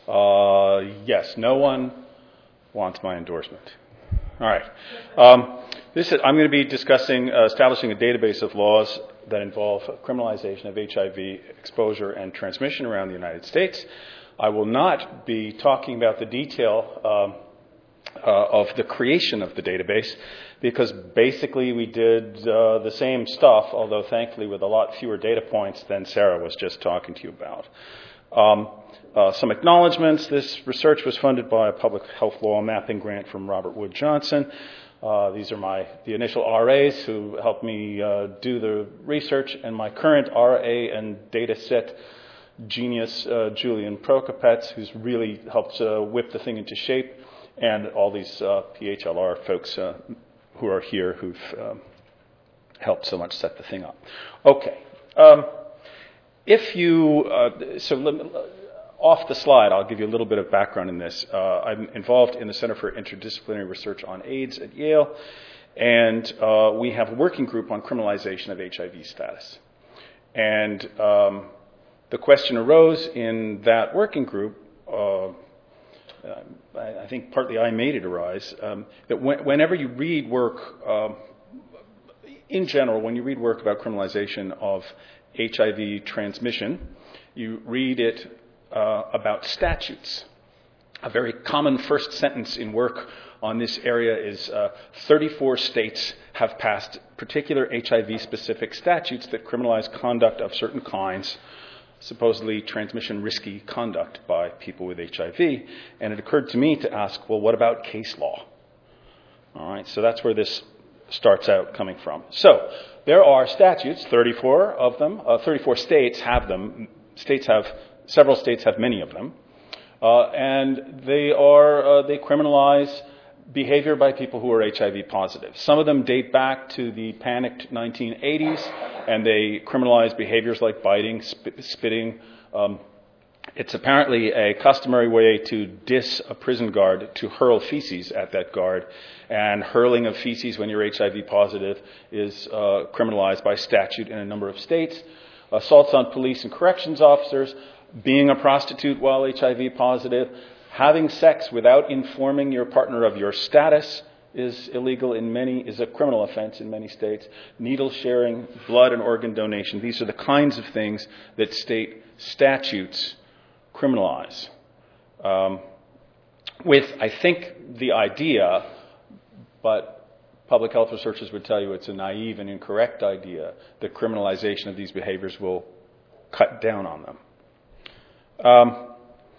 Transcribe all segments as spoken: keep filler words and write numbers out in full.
Uh, yes, no one wants my endorsement. All right. Um, this is, I'm going to be discussing uh, establishing a database of laws that involve criminalization of H I V exposure and transmission around the United States. I will not be talking about the detail um, uh, of the creation of the database, because basically we did uh, the same stuff, although thankfully with a lot fewer data points than Sarah was just talking to you about. Um, uh, some acknowledgments. This research was funded by a public health law mapping grant from Robert Wood Johnson. Uh, these are my the initial R As who helped me uh, do the research, and my current R A and data set genius, uh, Julian Prokopets, who's really helped uh, whip the thing into shape, and all these uh, P H L R folks uh, who are here who've uh, helped so much set the thing up. Okay. Um, if you, uh, so let me, off the slide, I'll give you a little bit of background in this. Uh, I'm involved in the Center for Interdisciplinary Research on AIDS at Yale, and uh, we have a working group on criminalization of H I V status. And um, the question arose in that working group, uh, I, I think partly I made it arise, um, that when, whenever you read work, um, in general, when you read work about criminalization of H I V transmission, you read it uh, about statutes. A very common first sentence in work on this area is uh, thirty-four states have passed particular H I V-specific statutes that criminalize conduct of certain kinds, supposedly transmission-risky conduct by people with H I V. And it occurred to me to ask, well, what about case law? All right, so that's where this starts out coming from. So there are statutes, thirty-four of them. Uh, thirty-four states have them. States have, several states have many of them. Uh, and they are, uh, they criminalize behavior by people who are H I V positive. Some of them date back to the panicked nineteen eighties, and they criminalize behaviors like biting, spit, spitting. Um, it's apparently a customary way to diss a prison guard to hurl feces at that guard, and hurling of feces when you're H I V positive is uh, criminalized by statute in a number of states. Assaults on police and corrections officers, being a prostitute while H I V positive, having sex without informing your partner of your status is illegal in many, is a criminal offense in many states. Needle sharing, blood and organ donation, these are the kinds of things that state statutes criminalize. Um, with, I think, the idea, but public health researchers would tell you it's a naive and incorrect idea, that criminalization of these behaviors will cut down on them. Um,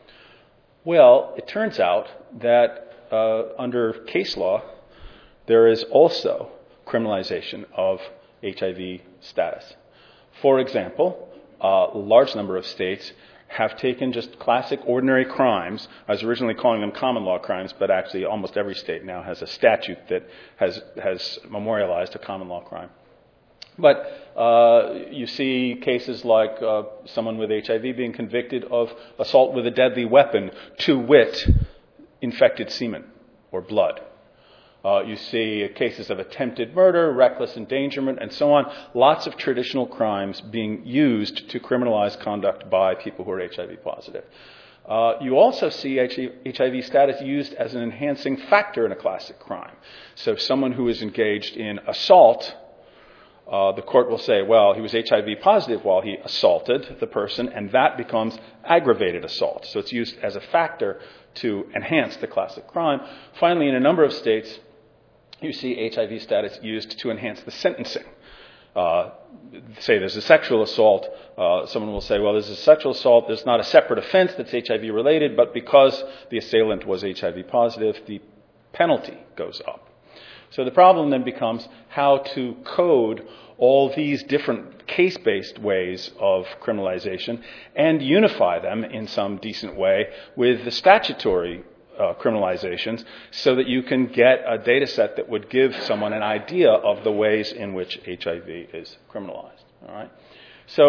well, it turns out that uh, under case law, there is also criminalization of H I V status. For example, a large number of states have taken just classic ordinary crimes. I was originally calling them common law crimes, but actually almost every state now has a statute that has, has memorialized a common law crime. But uh, you see cases like uh, someone with H I V being convicted of assault with a deadly weapon, to wit, infected semen or blood. Uh, you see cases of attempted murder, reckless endangerment, and so on. Lots of traditional crimes being used to criminalize conduct by people who are H I V positive. Uh, you also see H I V status used as an enhancing factor in a classic crime. So someone who is engaged in assault, uh, the court will say, well, he was H I V positive while he assaulted the person, and that becomes aggravated assault. So it's used as a factor to enhance the classic crime. Finally, in a number of states, you see H I V status used to enhance the sentencing. Uh, say there's a sexual assault, uh, someone will say, well, there's a sexual assault, there's not a separate offense that's H I V related, but because the assailant was H I V positive, the penalty goes up. So the problem then becomes how to code all these different case-based ways of criminalization and unify them in some decent way with the statutory Uh, criminalizations, so that you can get a data set that would give someone an idea of the ways in which H I V is criminalized. All right. So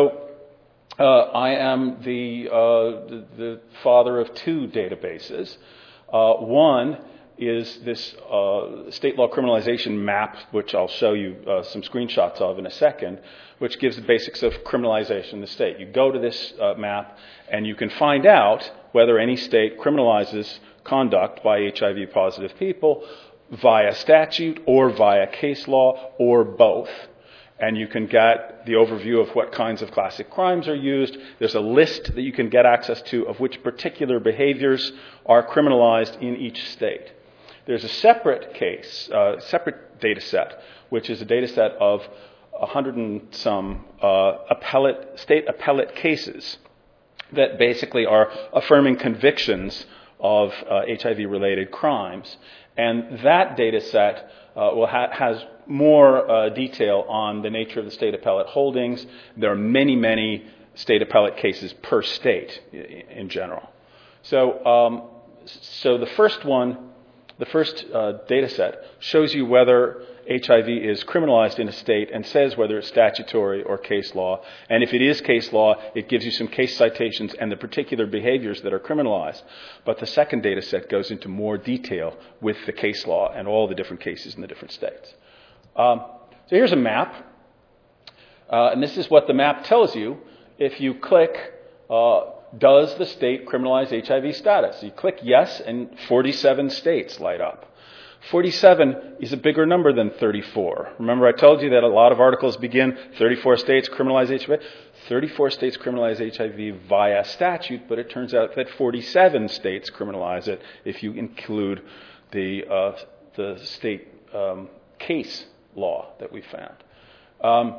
uh, I am the, uh, the the father of two databases. Uh, one is this uh, state law criminalization map, which I'll show you uh, some screenshots of in a second, which gives the basics of criminalization in the state. You go to this uh, map and you can find out whether any state criminalizes conduct by H I V-positive people via statute or via case law or both. And you can get the overview of what kinds of classic crimes are used. There's a list that you can get access to of which particular behaviors are criminalized in each state. There's a separate case, uh, separate data set, which is a data set of a hundred and some uh, appellate, state appellate cases that basically are affirming convictions of uh, H I V-related crimes. And that data set uh, will ha- has more uh, detail on the nature of the state appellate holdings. There are many, many state appellate cases per state in general. So, um, so the first one, the first uh, data set shows you whether H I V is criminalized in a state and says whether it's statutory or case law. And if it is case law, it gives you some case citations and the particular behaviors that are criminalized. But the second data set goes into more detail with the case law and all the different cases in the different states. Um, so here's a map. Uh, and this is what the map tells you. If you click, uh, does the state criminalize H I V status? You click yes, and forty-seven states light up. forty-seven is a bigger number than thirty-four. Remember I told you that a lot of articles begin, thirty-four states criminalize H I V? thirty-four states criminalize H I V via statute, but it turns out that forty-seven states criminalize it if you include the, uh, the state um, case law that we found. Um,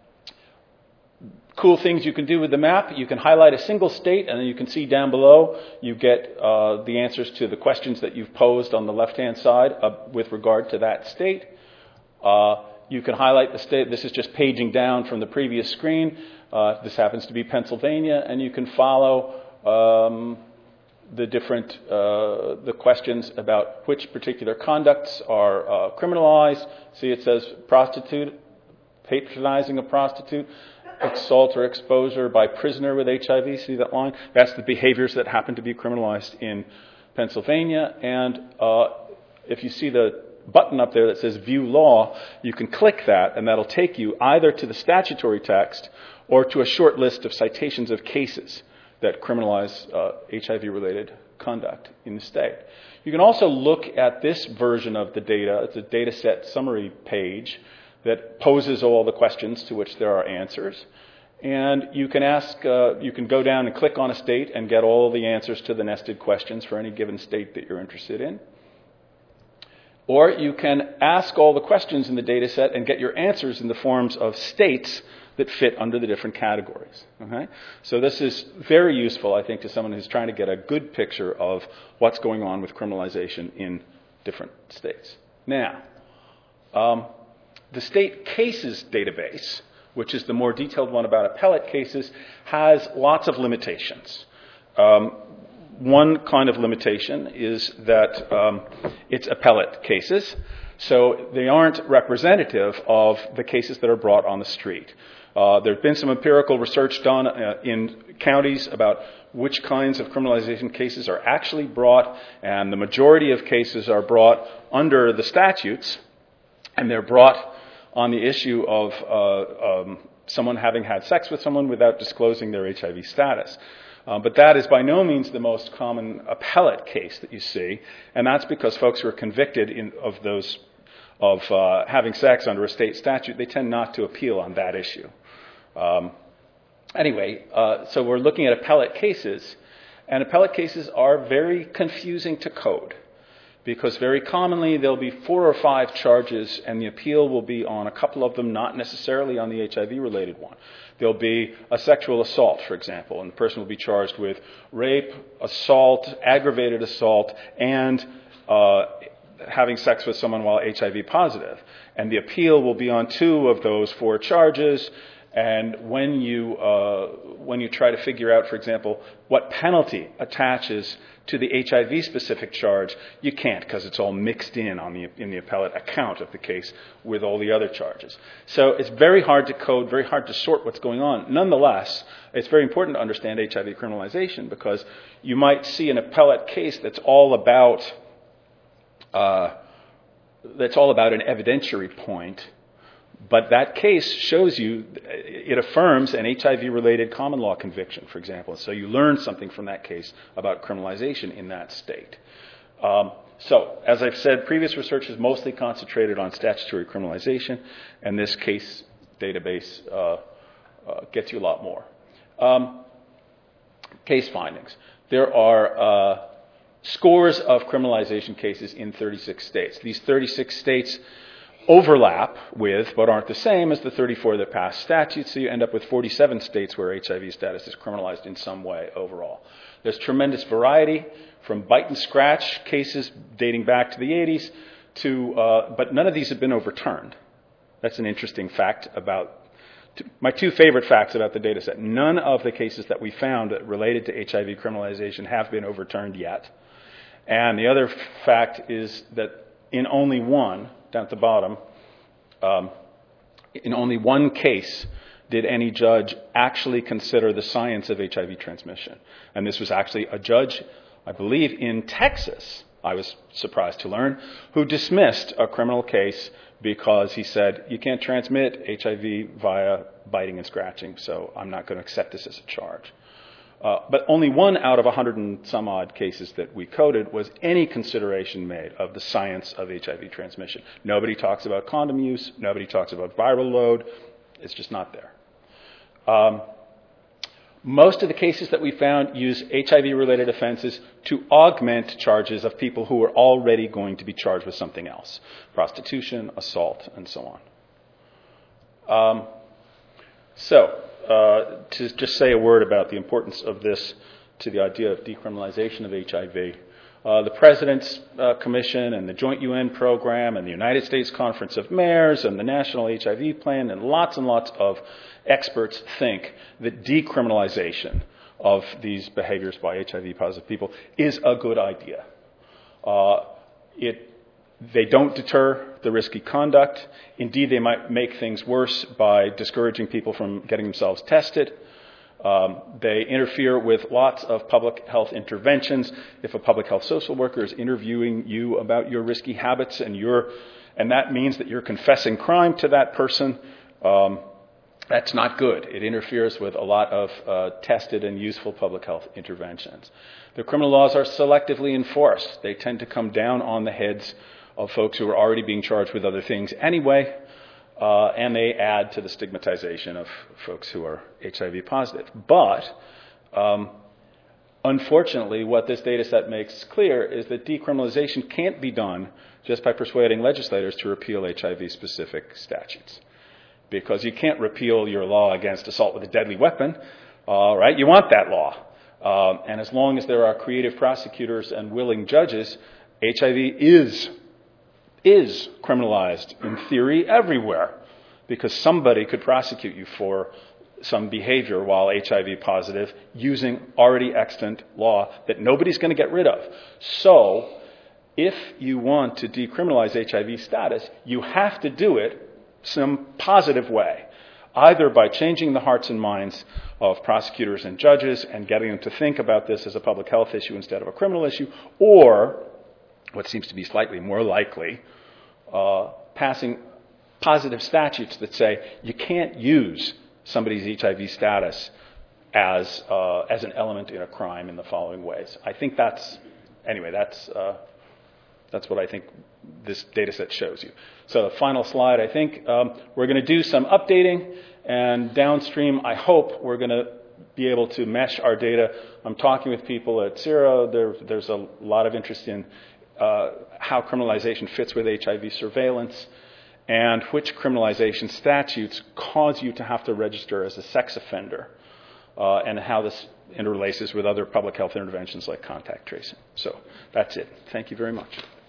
Cool things you can do with the map. You can highlight a single state, and then you can see down below, you get uh, the answers to the questions that you've posed on the left-hand side uh, with regard to that state. Uh, you can highlight the state. This is just paging down from the previous screen. Uh, this happens to be Pennsylvania, and you can follow um, the different uh, the questions about which particular conducts are uh, criminalized. See, it says prostitute, patronizing a prostitute, assault or exposure by prisoner with H I V. See that line? That's the behaviors that happen to be criminalized in Pennsylvania. And uh, if you see the button up there that says View Law, you can click that, and that'll take you either to the statutory text or to a short list of citations of cases that criminalize uh, H I V-related conduct in the state. You can also look at this version of the data. It's a data set summary page that poses all the questions to which there are answers. And you can ask, uh, you can go down and click on a state and get all the answers to the nested questions for any given state that you're interested in. Or you can ask all the questions in the data set and get your answers in the forms of states that fit under the different categories. Okay? So this is very useful, I think, to someone who's trying to get a good picture of what's going on with criminalization in different states. Now, um, the state cases database, which is the more detailed one about appellate cases, has lots of limitations. Um, one kind of limitation is that um, it's appellate cases, so they aren't representative of the cases that are brought on the street. Uh, there's been some empirical research done uh, in counties about which kinds of criminalization cases are actually brought, and the majority of cases are brought under the statutes, and they're brought on the issue of uh, um, someone having had sex with someone without disclosing their H I V status. Uh, but that is by no means the most common appellate case that you see, and that's because folks who are convicted in, of those of uh, having sex under a state statute, they tend not to appeal on that issue. Um, anyway, uh, so we're looking at appellate cases, and appellate cases are very confusing to code, because very commonly there'll be four or five charges, and the appeal will be on a couple of them, not necessarily on the H I V-related one. There'll be a sexual assault, for example, and the person will be charged with rape, assault, aggravated assault, and uh, having sex with someone while H I V positive. And the appeal will be on two of those four charges. And when you uh, when you try to figure out, for example, what penalty attaches to the H I V-specific charge, you can't, because it's all mixed in on the in the appellate account of the case with all the other charges. So it's very hard to code, very hard to sort what's going on. Nonetheless, it's very important to understand H I V criminalization, because you might see an appellate case that's all about uh, that's all about an evidentiary point, But that case shows you, it affirms an H I V-related common law conviction, for example. So you learn something from that case about criminalization in that state. Um, so, as I've said, previous research is mostly concentrated on statutory criminalization, and this case database uh, uh, gets you a lot more. Um, case findings. There are uh, scores of criminalization cases in thirty-six states. These thirty-six states overlap with, but aren't the same as the thirty-four that passed statutes, so you end up with forty-seven states where H I V status is criminalized in some way overall. There's tremendous variety, from bite and scratch cases dating back to the eighties, to, uh, but none of these have been overturned. That's an interesting fact about, my two favorite facts about the data set. None of the cases that we found that related to H I V criminalization have been overturned yet. And the other fact is that in only one, down at the bottom, um, in only one case did any judge actually consider the science of H I V transmission. And this was actually a judge, I believe, in Texas, I was surprised to learn, who dismissed a criminal case because he said, you can't transmit H I V via biting and scratching, so I'm not going to accept this as a charge. Uh, but only one out of a hundred and some odd cases that we coded was any consideration made of the science of H I V transmission. Nobody talks about condom use. Nobody talks about viral load. It's just not there. Um, most of the cases that we found use H I V-related offenses to augment charges of people who are already going to be charged with something else: prostitution, assault, and so on. Um, so. Uh, to just say a word about the importance of this to the idea of decriminalization of H I V. Uh, the President's uh, Commission and the Joint U N Program and the United States Conference of Mayors and the National H I V Plan and lots and lots of experts think that decriminalization of these behaviors by H I V-positive people is a good idea. Uh, it They don't deter the risky conduct. Indeed, they might make things worse by discouraging people from getting themselves tested. Um, they interfere with lots of public health interventions. If a public health social worker is interviewing you about your risky habits and you're, and that means that you're confessing crime to that person, um, that's not good. It interferes with a lot of uh, tested and useful public health interventions. The criminal laws are selectively enforced. They tend to come down on the heads of folks who are already being charged with other things anyway, uh, and they add to the stigmatization of folks who are H I V positive. But, um, unfortunately, what this data set makes clear is that decriminalization can't be done just by persuading legislators to repeal H I V-specific statutes. Because you can't repeal your law against assault with a deadly weapon, uh, right? You want that law. Um, and as long as there are creative prosecutors and willing judges, H I V is is criminalized in theory everywhere, because somebody could prosecute you for some behavior while H I V positive using already extant law that nobody's going to get rid of. So if you want to decriminalize H I V status, you have to do it some positive way, either by changing the hearts and minds of prosecutors and judges and getting them to think about this as a public health issue instead of a criminal issue, or what seems to be slightly more likely, uh, passing positive statutes that say you can't use somebody's H I V status as uh, as an element in a crime in the following ways. I think that's, anyway, that's uh, that's what I think this data set shows you. So the final slide, I think um, we're going to do some updating, and downstream, I hope we're going to be able to mesh our data. I'm talking with people at CIRA. There, there's a lot of interest in uh, how criminalization fits with H I V surveillance, and which criminalization statutes cause you to have to register as a sex offender, uh, and how this interlaces with other public health interventions like contact tracing. So that's it. Thank you very much.